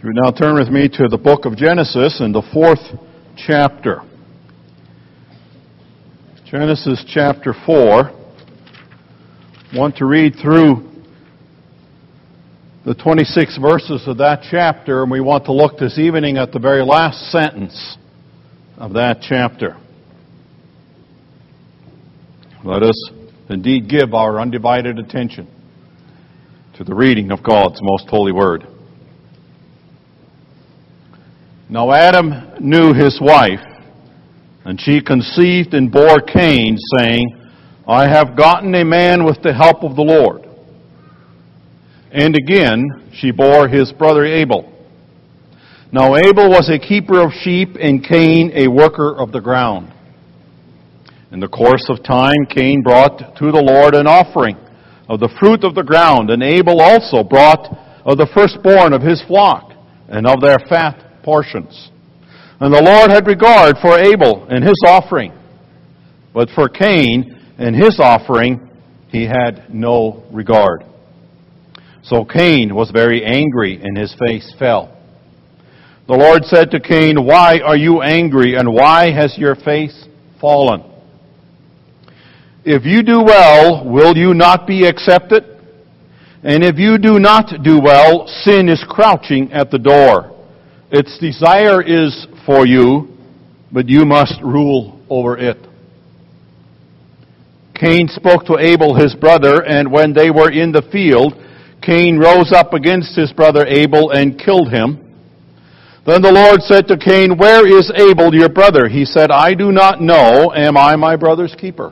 You now turn with me to the book of Genesis in the 4th chapter. Genesis chapter 4. I want to read through the 26 verses of that chapter, and we want to look this evening at the very last sentence of that chapter. Let us indeed give our undivided attention to the reading of God's most holy word. Now Adam knew his wife, and she conceived and bore Cain, saying, I have gotten a man with the help of the Lord. And again she bore his brother Abel. Now Abel was a keeper of sheep, and Cain a worker of the ground. In the course of time, Cain brought to the Lord an offering of the fruit of the ground, and Abel also brought of the firstborn of his flock, and of their fat portions. And the Lord had regard for Abel and his offering, but for Cain and his offering he had no regard. So Cain was very angry, and his face fell. The Lord said to Cain, Why are you angry, and why has your face fallen? If you do well, will you not be accepted? And if you do not do well, sin is crouching at the door. Its desire is for you, but you must rule over it. Cain spoke to Abel his brother, and when they were in the field, Cain rose up against his brother Abel and killed him. Then the Lord said to Cain, Where is Abel your brother? He said, I do not know. Am I my brother's keeper?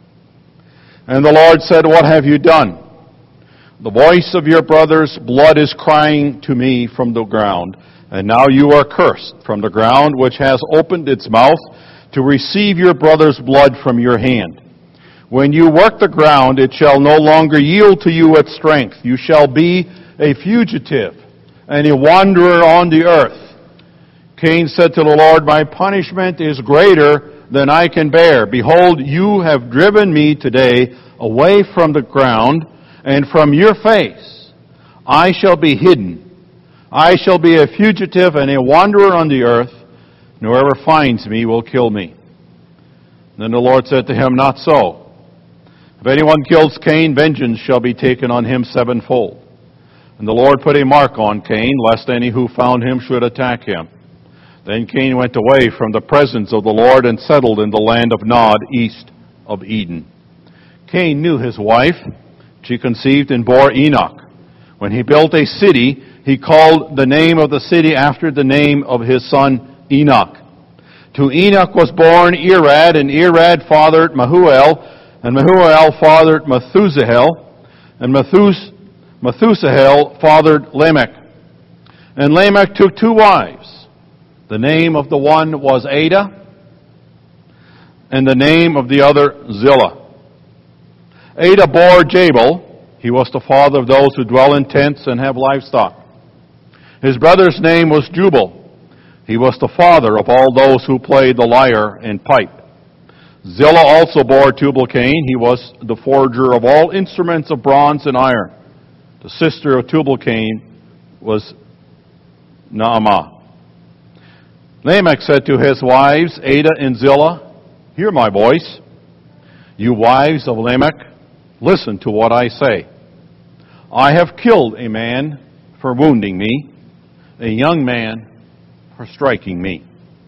And the Lord said, What have you done? The voice of your brother's blood is crying to me from the ground. And now you are cursed from the ground, which has opened its mouth to receive your brother's blood from your hand. When you work the ground, it shall no longer yield to you its strength. You shall be a fugitive and a wanderer on the earth. Cain said to the Lord, My punishment is greater than I can bear. Behold, you have driven me today away from the ground, and from your face I shall be hidden. I shall be a fugitive and a wanderer on the earth, and whoever finds me will kill me. Then the Lord said to him, Not so. If anyone kills Cain, vengeance shall be taken on him sevenfold. And the Lord put a mark on Cain, lest any who found him should attack him. Then Cain went away from the presence of the Lord and settled in the land of Nod, east of Eden. Cain knew his wife. She conceived and bore Enoch. When he built a city, he called the name of the city after the name of his son Enoch. To Enoch was born Irad, and Irad fathered Mahuel, and Mahuel fathered Methuselah, and Methuselah fathered Lamech. And Lamech took two wives. The name of the one was Ada, and the name of the other Zillah. Ada bore Jabal. He was the father of those who dwell in tents and have livestock. His brother's name was Jubal. He was the father of all those who play the lyre and pipe. Zillah also bore Tubal-Cain. He was the forger of all instruments of bronze and iron. The sister of Tubal-Cain was Naamah. Lamech said to his wives, Ada and Zillah, Hear my voice. You wives of Lamech, listen to what I say. I have killed a man for wounding me, a young man for striking me.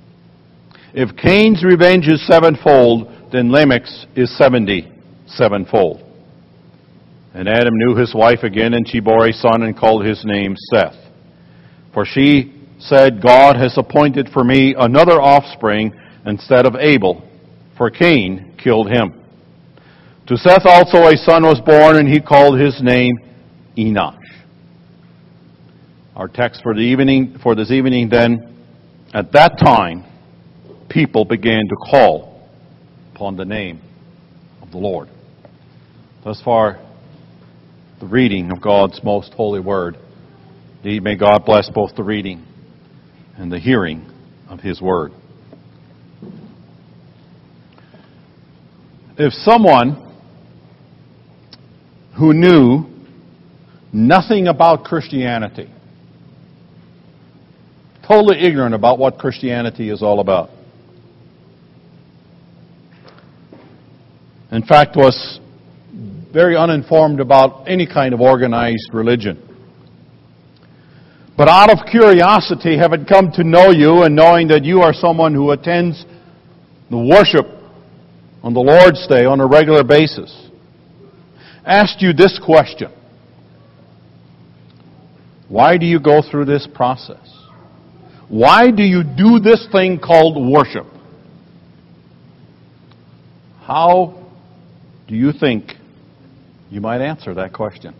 If Cain's revenge is sevenfold, then Lamech's is 77-fold. And Adam knew his wife again, and she bore a son and called his name Seth. For she said, God has appointed for me another offspring instead of Abel, for Cain killed him. To Seth also a son was born, and he called his name Enosh. Our text for this evening then, at that time, people began to call upon the name of the Lord. Thus far, the reading of God's most holy word. Indeed, may God bless both the reading and the hearing of His word. If someone who knew nothing about Christianity totally ignorant about what Christianity is all about. In fact, was very uninformed about any kind of organized religion. But out of curiosity, having come to know you and knowing that you are someone who attends the worship on the Lord's Day on a regular basis, asked you this question. Why do you go through this process? Why do you do this thing called worship? How do you think you might answer that question?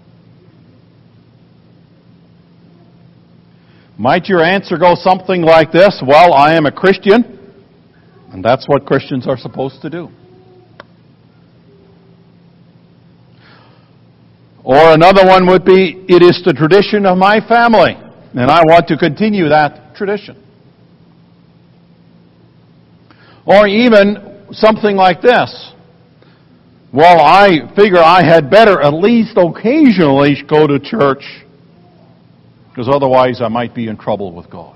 Might your answer go something like this? Well, I am a Christian, and that's what Christians are supposed to do. Or another one would be, it is the tradition of my family, and I want to continue that tradition. Or even something like this. Well, I figure I had better at least occasionally go to church, because otherwise I might be in trouble with God.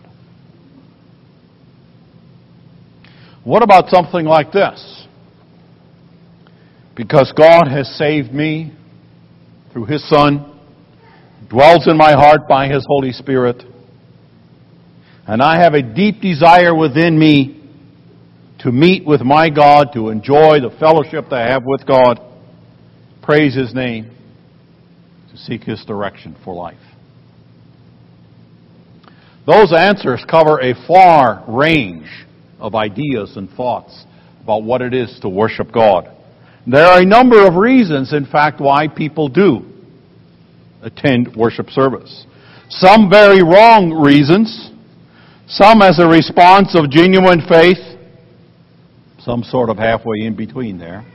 What about something like this? Because God has saved me through His Son, dwells in my heart by His Holy Spirit, and I have a deep desire within me to meet with my God, to enjoy the fellowship that I have with God, praise His name, to seek His direction for life. Those answers cover a far range of ideas and thoughts about what it is to worship God. There are a number of reasons, in fact, why people do attend worship service. Some very wrong reasons, some as a response of genuine faith, some sort of halfway in between there.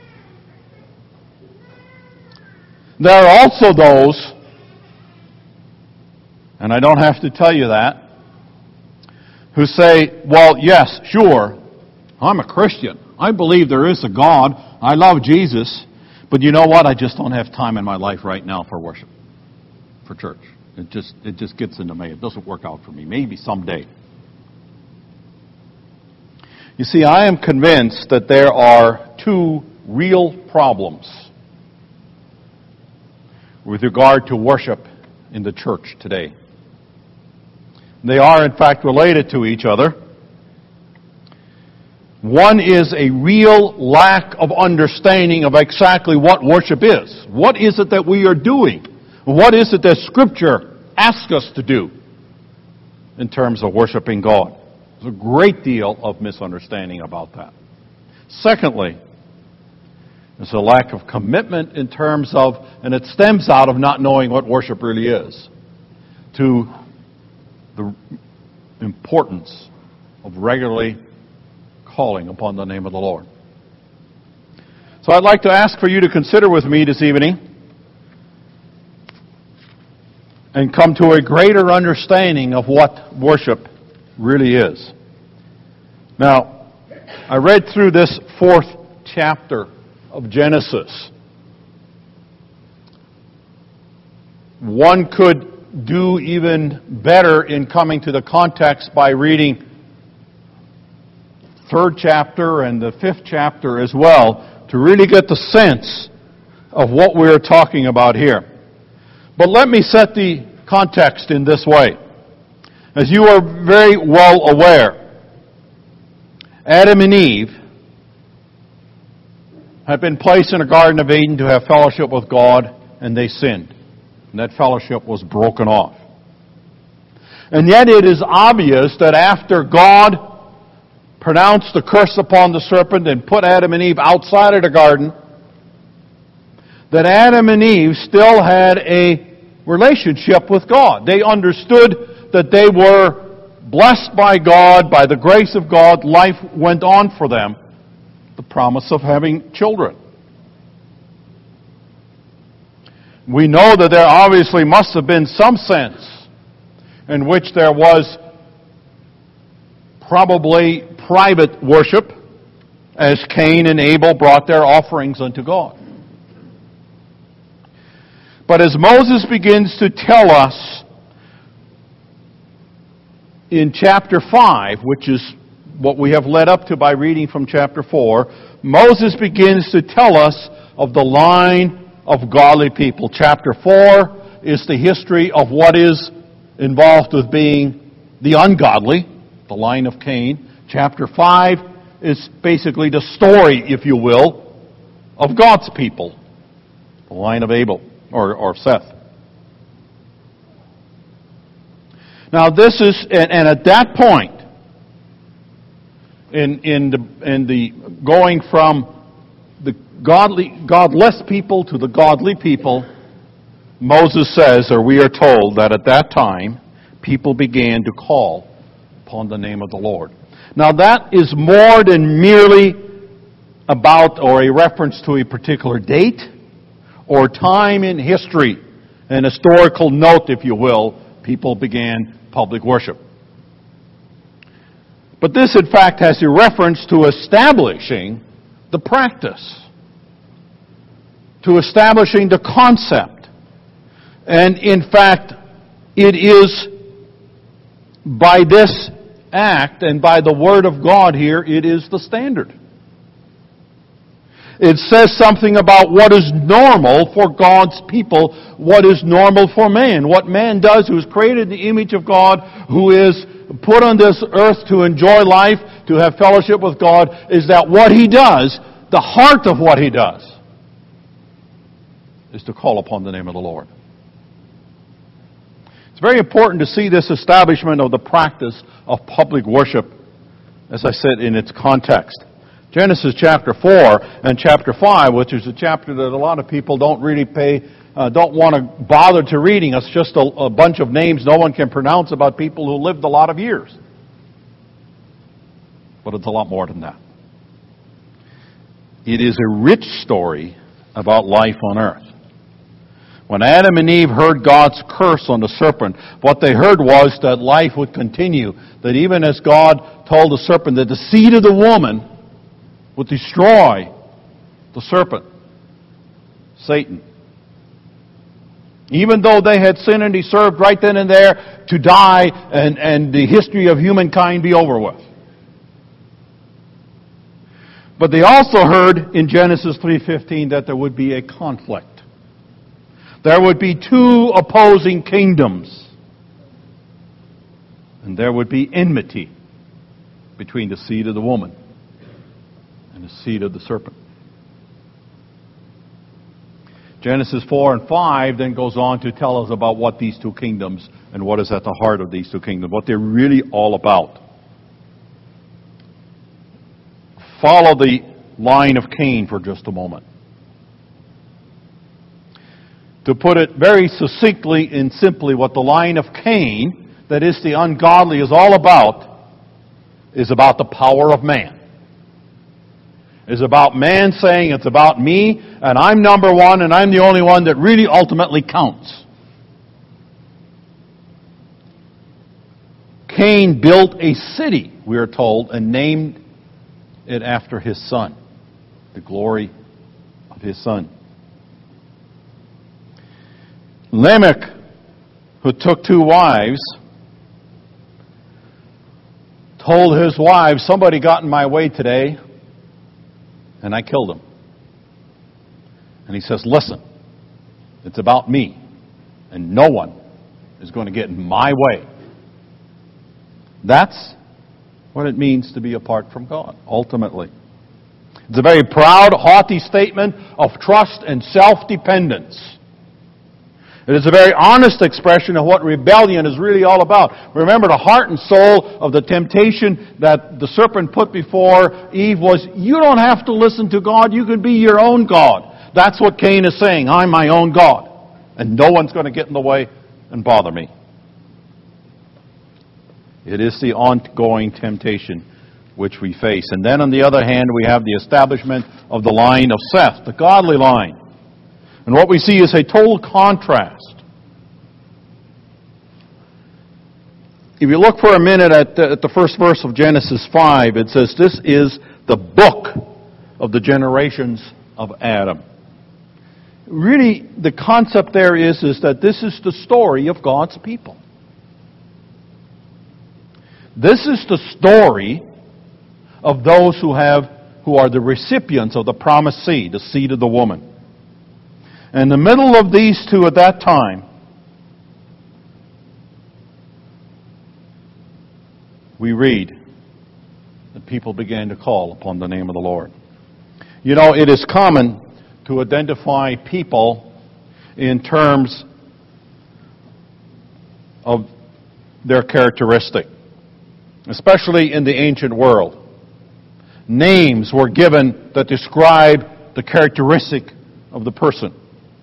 There are also those, and I don't have to tell you that, who say, well, yes, sure, I'm a Christian. I believe there is a God. I love Jesus. But you know what? I just don't have time in my life right now for worship, for church. It just gets into me. It doesn't work out for me. Maybe someday. You see, I am convinced that there are two real problems with regard to worship in the church today. They are, in fact, related to each other. One is a real lack of understanding of exactly what worship is. What is it that we are doing? What is it that Scripture asks us to do in terms of worshiping God? There's a great deal of misunderstanding about that. Secondly, there's a lack of commitment in terms of, and it stems out of not knowing what worship really is, to the importance of regularly calling upon the name of the Lord. So I'd like to ask for you to consider with me this evening and come to a greater understanding of what worship really is. Now, I read through this 4th chapter of Genesis. One could do even better in coming to the context by reading 3rd chapter and the 5th chapter as well to really get the sense of what we're talking about here. But let me set the context in this way. As you are very well aware, Adam and Eve had been placed in a Garden of Eden to have fellowship with God, and they sinned. And that fellowship was broken off. And yet it is obvious that after God pronounced the curse upon the serpent and put Adam and Eve outside of the garden, that Adam and Eve still had a relationship with God. They understood that they were blessed by God, by the grace of God. Life went on for them. The promise of having children. We know that there obviously must have been some sense in which there was probably private worship as Cain and Abel brought their offerings unto God. But as Moses begins to tell us in chapter 5, which is what we have led up to by reading from chapter 4, Moses begins to tell us of the line of godly people. Chapter 4 is the history of what is involved with being the ungodly, the line of Cain. Chapter 5 is basically the story, if you will, of God's people, the line of Abel or Seth. Now this is, and at that point, in the going from the godless people to the godly people, Moses says, or we are told, that at that time, people began to call upon the name of the Lord. Now that is more than merely about or a reference to a particular date or time in history, an historical note, if you will. People began public worship. But this, in fact, has a reference to establishing the practice, to establishing the concept. And in fact, it is by this act and by the Word of God here, it is the standard. It says something about what is normal for God's people, what is normal for man. What man does, who is created in the image of God, who is put on this earth to enjoy life, to have fellowship with God, is that what he does, the heart of what he does, is to call upon the name of the Lord. It's very important to see this establishment of the practice of public worship, as I said, in its context. Genesis chapter 4 and chapter 5, which is a chapter that a lot of people don't really don't want to bother to reading. It's just a bunch of names no one can pronounce about people who lived a lot of years. But it's a lot more than that. It is a rich story about life on earth. When Adam and Eve heard God's curse on the serpent, what they heard was that life would continue. That even as God told the serpent that the seed of the woman would destroy the serpent, Satan. Even though they had sinned and deserved right then and there to die and the history of humankind be over with. But they also heard in Genesis 3:15 that there would be a conflict. There would be two opposing kingdoms. And there would be enmity between the seed of the woman and the seed of the serpent. Genesis 4 and 5 then goes on to tell us about what these two kingdoms and what is at the heart of these two kingdoms, what they're really all about. Follow the line of Cain for just a moment. To put it very succinctly and simply, what the line of Cain, that is the ungodly, is all about, is about the power of man. Is about man saying, it's about me, and I'm number one, and I'm the only one that really ultimately counts. Cain built a city, we are told, and named it after his son, the glory of his son. Lamech, who took two wives, told his wives, somebody got in my way today, and I killed him. And he says, listen, it's about me, and no one is going to get in my way. That's what it means to be apart from God, ultimately. It's a very proud, haughty statement of trust and self-dependence. It is a very honest expression of what rebellion is really all about. Remember, the heart and soul of the temptation that the serpent put before Eve was, you don't have to listen to God, you can be your own God. That's what Cain is saying, I'm my own God, and no one's going to get in the way and bother me. It is the ongoing temptation which we face. And then on the other hand, we have the establishment of the line of Seth, the godly line. And what we see is a total contrast. If you look for a minute at the first verse of Genesis 5, it says, this is the book of the generations of Adam. Really, the concept there is that this is the story of God's people. This is the story of those who are the recipients of the promised seed, the seed of the woman. In the middle of these two at that time, we read that people began to call upon the name of the Lord. You know, it is common to identify people in terms of their characteristic, especially in the ancient world. Names were given that describe the characteristic of the person.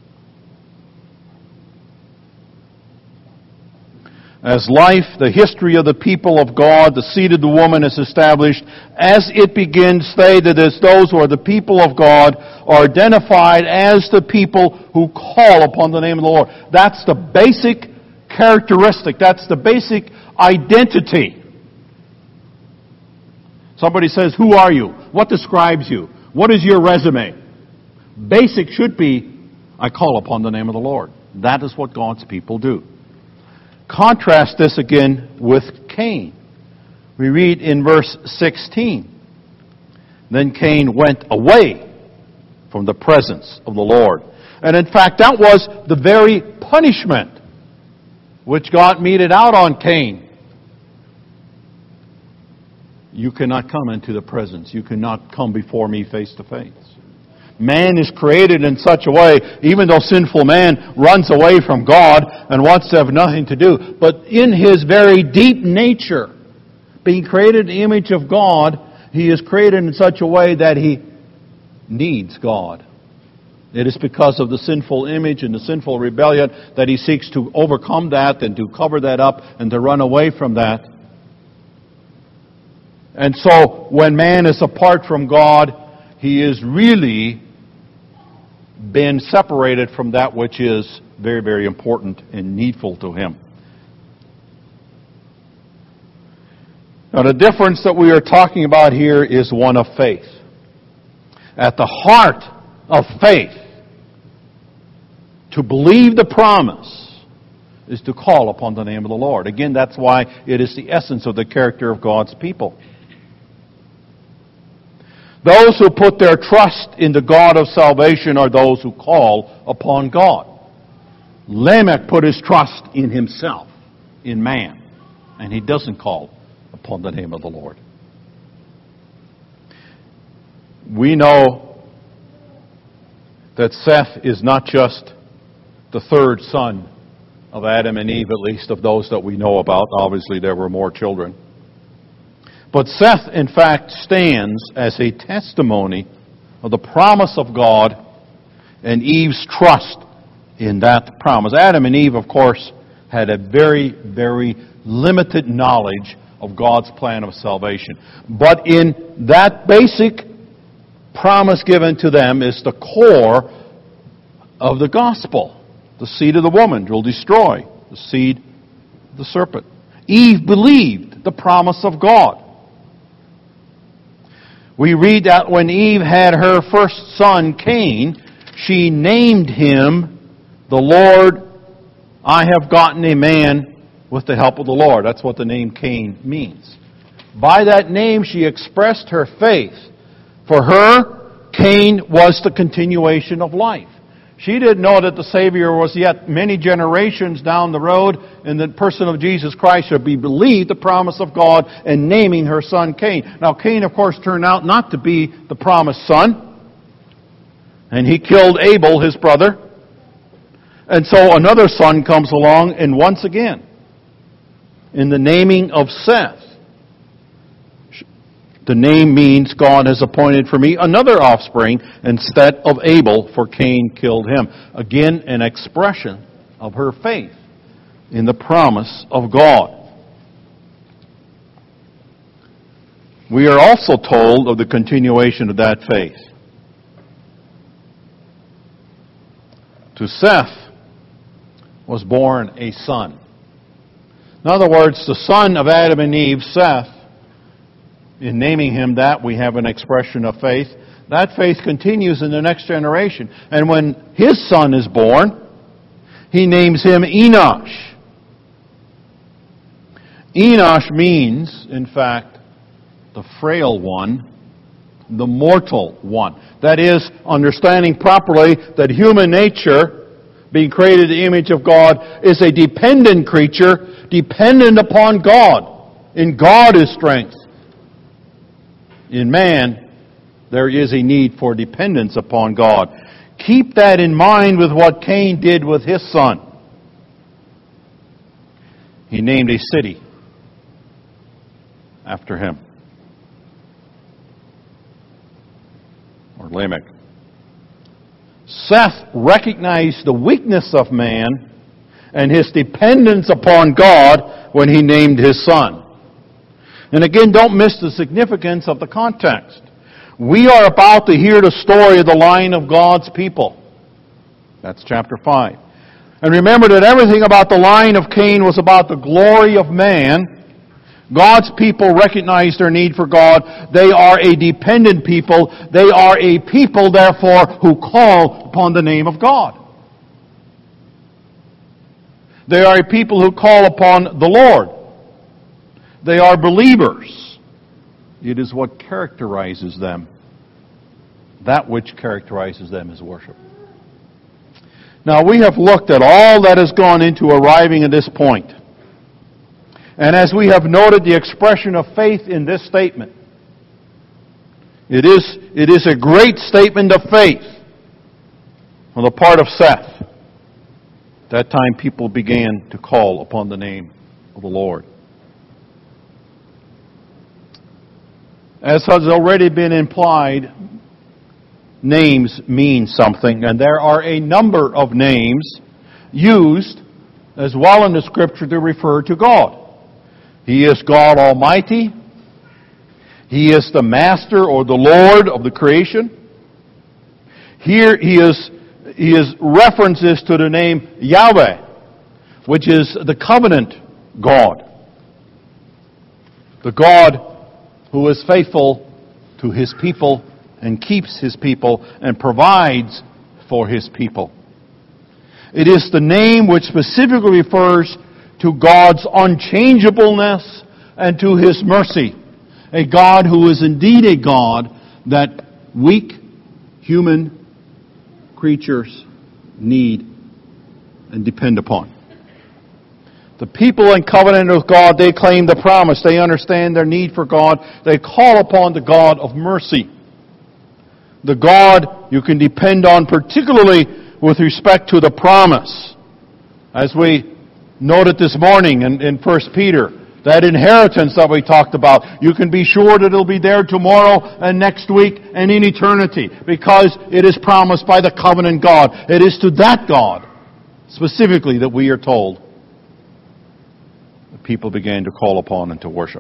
As life, the history of the people of God, the seed of the woman is established, as it begins stated as those who are the people of God are identified as the people who call upon the name of the Lord. That's the basic characteristic. That's the basic identity. Somebody says, who are you? What describes you? What is your resume? Basic should be, I call upon the name of the Lord. That is what God's people do. Contrast this again with Cain. We read in verse 16, then Cain went away from the presence of the Lord. And in fact, that was the very punishment which God meted out on Cain. You cannot come into the presence. You cannot come before me face to face. Man is created in such a way, even though sinful man runs away from God and wants to have nothing to do, but in his very deep nature, being created in the image of God, he is created in such a way that he needs God. It is because of the sinful image and the sinful rebellion that he seeks to overcome that and to cover that up and to run away from that. And so, when man is apart from God, he is really been separated from that which is very, very important and needful to him. Now, the difference that we are talking about here is one of faith. At the heart of faith, to believe the promise is to call upon the name of the Lord. Again, that's why it is the essence of the character of God's people. Those who put their trust in the God of salvation are those who call upon God. Lamech put his trust in himself, in man, and he doesn't call upon the name of the Lord. We know that Seth is not just the third son of Adam and Eve, at least of those that we know about. Obviously, there were more children. But Seth, in fact, stands as a testimony of the promise of God and Eve's trust in that promise. Adam and Eve, of course, had a very, very limited knowledge of God's plan of salvation. But in that basic promise given to them is the core of the gospel. The seed of the woman will destroy the seed of the serpent. Eve believed the promise of God. We read that when Eve had her first son, Cain, she named him the Lord, I have gotten a man with the help of the Lord. That's what the name Cain means. By that name, she expressed her faith. For her, Cain was the continuation of life. She didn't know that the Savior was yet many generations down the road, and the person of Jesus Christ should be believed the promise of God, and naming her son Cain. Now, Cain, of course, turned out not to be the promised son, and he killed Abel, his brother. And so another son comes along, and once again, in the naming of Seth, the name means God has appointed for me another offspring instead of Abel, for Cain killed him. Again, an expression of her faith in the promise of God. We are also told of the continuation of that faith. To Seth was born a son. In other words, the son of Adam and Eve, Seth, in naming him that, we have an expression of faith. That faith continues in the next generation. And when his son is born, he names him Enosh. Enosh means, in fact, the frail one, the mortal one. That is, understanding properly that human nature, being created in the image of God, is a dependent creature, dependent upon God. In God is strength. In man, there is a need for dependence upon God. Keep that in mind with what Cain did with his son. He named a city after him, or Lamech. Seth recognized the weakness of man and his dependence upon God when he named his son. And again, don't miss the significance of the context. We are about to hear the story of the line of God's people. That's chapter 5. And remember that everything about the line of Cain was about the glory of man. God's people recognize their need for God. They are a dependent people. They are a people, therefore, who call upon the name of God. They are a people who call upon the Lord. They are believers. It is what characterizes them. That which characterizes them is worship. Now, we have looked at all that has gone into arriving at this point. And as we have noted the expression of faith in this statement, it is a great statement of faith on the part of Seth. At that time, people began to call upon the name of the Lord. As has already been implied, names mean something, and there are a number of names used as well in the Scripture to refer to God. He is God Almighty. He is the Master or the Lord of the creation. Here he is references to the name Yahweh, which is the covenant God. The God who is faithful to His people and keeps His people and provides for His people. It is the name which specifically refers to God's unchangeableness and to His mercy. A God who is indeed a God that weak human creatures need and depend upon. The people in covenant with God, they claim the promise. They understand their need for God. They call upon the God of mercy. The God you can depend on, particularly with respect to the promise. As we noted this morning in 1 Peter, that inheritance that we talked about, you can be sure that it'll be there tomorrow and next week and in eternity, because it is promised by the covenant God. It is to that God, specifically, that we are told the people began to call upon and to worship.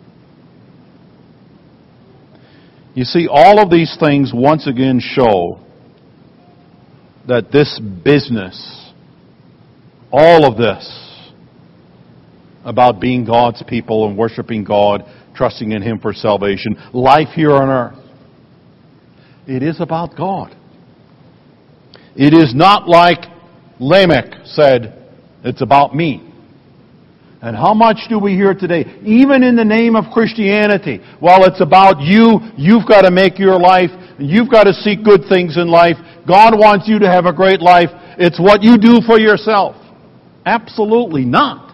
You see, all of these things once again show that this business, all of this, about being God's people and worshiping God, trusting in Him for salvation, life here on earth, it is about God. It is not like Lamech said, it's about me. And how much do we hear today, even in the name of Christianity? Well, it's about you. You've got to make your life. You've got to seek good things in life. God wants you to have a great life. It's what you do for yourself. Absolutely not.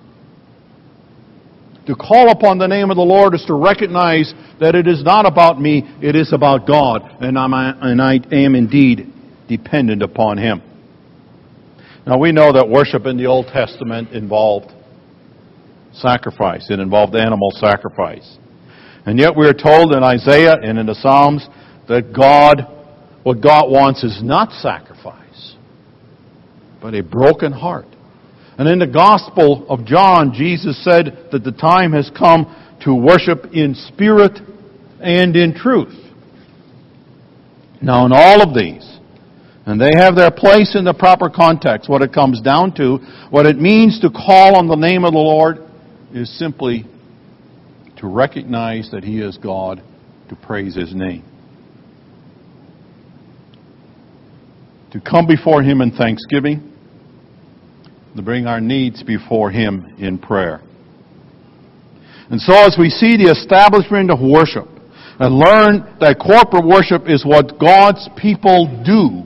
To call upon the name of the Lord is to recognize that it is not about me, it is about God, and I am indeed dependent upon Him. Now we know that worship in the Old Testament involved sacrifice. It involved animal sacrifice. And yet we are told in Isaiah and in the Psalms that what God wants is not sacrifice, but a broken heart. And in the Gospel of John, Jesus said that the time has come to worship in spirit and in truth. Now in all of these, and they have their place in the proper context, what it comes down to, what it means to call on the name of the Lord is simply to recognize that He is God, to praise His name. To come before Him in thanksgiving, to bring our needs before Him in prayer. And so as we see the establishment of worship and learn that corporate worship is what God's people do,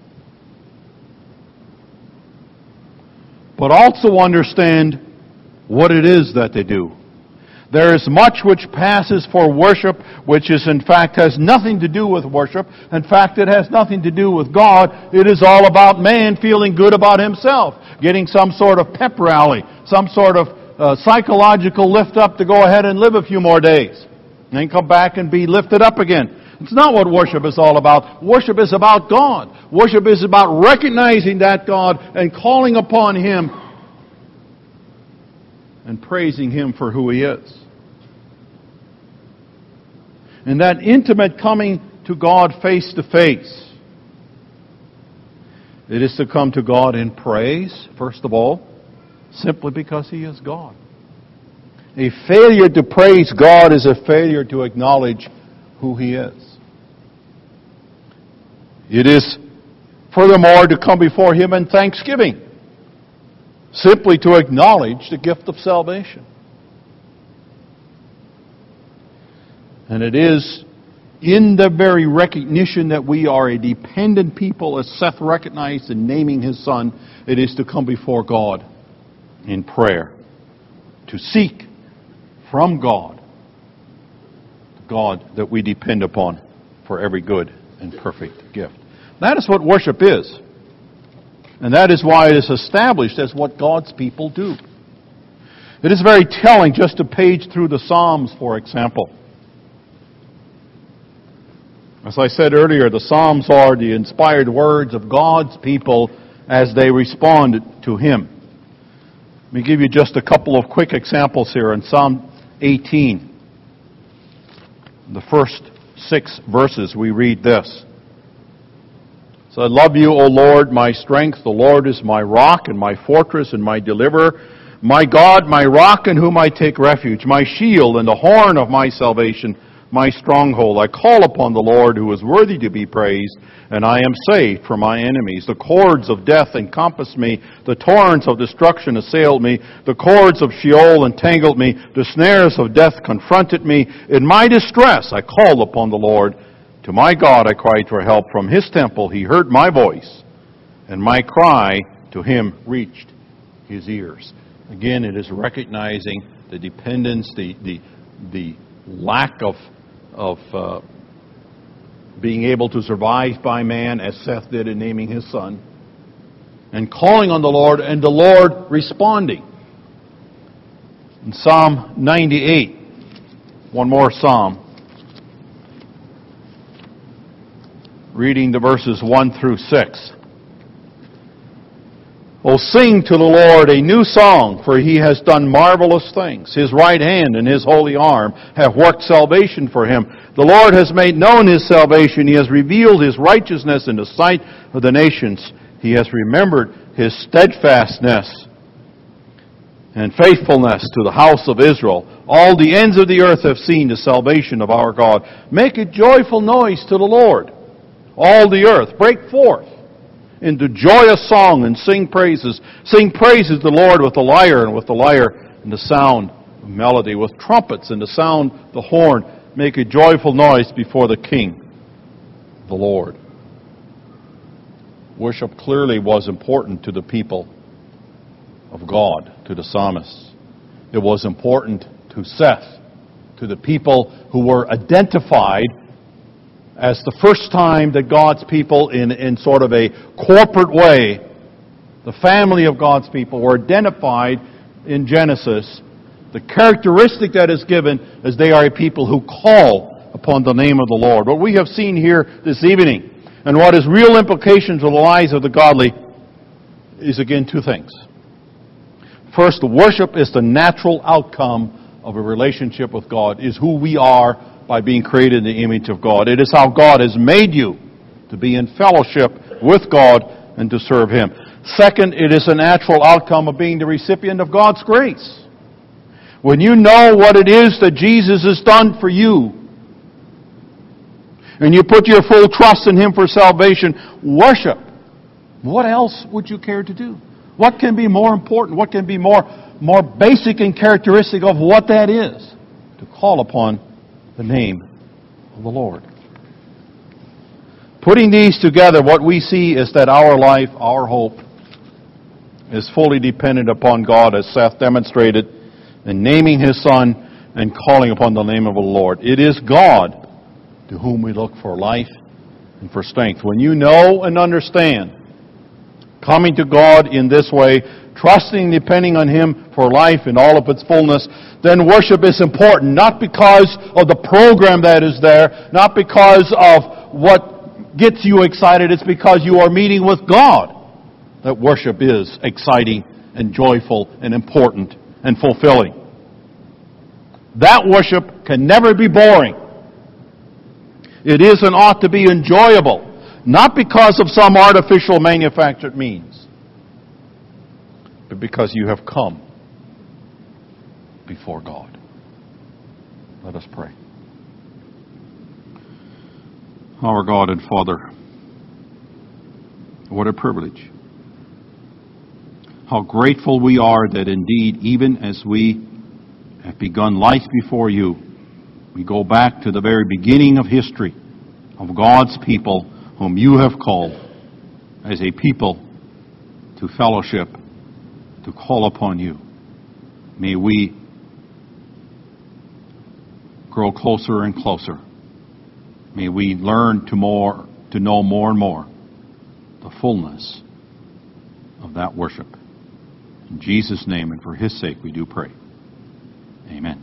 but also understand what it is that they do. There is much which passes for worship, which is in fact has nothing to do with worship. In fact, it has nothing to do with God. It is all about man feeling good about himself, getting some sort of pep rally, some sort of psychological lift up to go ahead and live a few more days, and then come back and be lifted up again. It's not what worship is all about. Worship is about God. Worship is about recognizing that God and calling upon Him and praising Him for who He is. And that intimate coming to God face to face. It is to come to God in praise, first of all, simply because He is God. A failure to praise God is a failure to acknowledge who He is. It is, furthermore, to come before Him in thanksgiving, simply to acknowledge the gift of salvation. And it is in the very recognition that we are a dependent people, as Seth recognized in naming his son, it is to come before God in prayer, to seek from God, the God that we depend upon for every good and perfect gift. That is what worship is. And that is why it is established as what God's people do. It is very telling just to page through the Psalms, for example. As I said earlier, the Psalms are the inspired words of God's people as they respond to Him. Let me give you just a couple of quick examples here. In Psalm 18, the first 6 verses, we read this. So I love you, O Lord, my strength. The Lord is my rock and my fortress and my deliverer. My God, my rock in whom I take refuge, my shield and the horn of my salvation, my stronghold. I call upon the Lord who is worthy to be praised, and I am saved from my enemies. The cords of death encompassed me. The torrents of destruction assailed me. The cords of Sheol entangled me. The snares of death confronted me. In my distress I called upon the Lord. To my God I cried for help. From His temple He heard my voice, and my cry to Him reached His ears. Again, it is recognizing the dependence, the lack of being able to survive by man, as Seth did in naming his son, and calling on the Lord, and the Lord responding. In Psalm 98, one more psalm, reading the verses 1 through 6. Oh, sing to the Lord a new song, for He has done marvelous things. His right hand and His holy arm have worked salvation for Him. The Lord has made known His salvation. He has revealed His righteousness in the sight of the nations. He has remembered His steadfastness and faithfulness to the house of Israel. All the ends of the earth have seen the salvation of our God. Make a joyful noise to the Lord, all the earth. Break forth into joyous song and sing praises. Sing praises to the Lord with the lyre, and with the lyre and the sound of melody, with trumpets and the sound of the horn. Make a joyful noise before the King, the Lord. Worship clearly was important to the people of God, to the psalmists. It was important to Seth, to the people who were identified as the first time that God's people, in sort of a corporate way, the family of God's people were identified in Genesis. The characteristic that is given is they are a people who call upon the name of the Lord. What we have seen here this evening, and what is real implications of the lives of the godly, is again two things. First, worship is the natural outcome of a relationship with God, is who we are by being created in the image of God. It is how God has made you to be in fellowship with God and to serve Him. Second, it is a natural outcome of being the recipient of God's grace. When you know what it is that Jesus has done for you, and you put your full trust in Him for salvation, worship. What else would you care to do? What can be more important? What can be more basic and characteristic of what that is? to call upon the name of the Lord. Putting these together, what we see is that our life, our hope, is fully dependent upon God, as Seth demonstrated in naming his son and calling upon the name of the Lord. It is God to whom we look for life and for strength. When you know and understand, coming to God in this way, trusting, depending on Him for life in all of its fullness, then worship is important, not because of the program that is there, not because of what gets you excited, it's because you are meeting with God that worship is exciting and joyful and important and fulfilling. That worship can never be boring. It is and ought to be enjoyable, not because of some artificial manufactured means, but because you have come before God. Let us pray. Our God and Father, what a privilege. How grateful we are that indeed, even as we have begun life before you, we go back to the very beginning of history of God's people whom you have called as a people to fellowship, to call upon you. May we grow closer and closer. May we learn to know more and more the fullness of that worship. In Jesus' name and for His sake we do pray. Amen.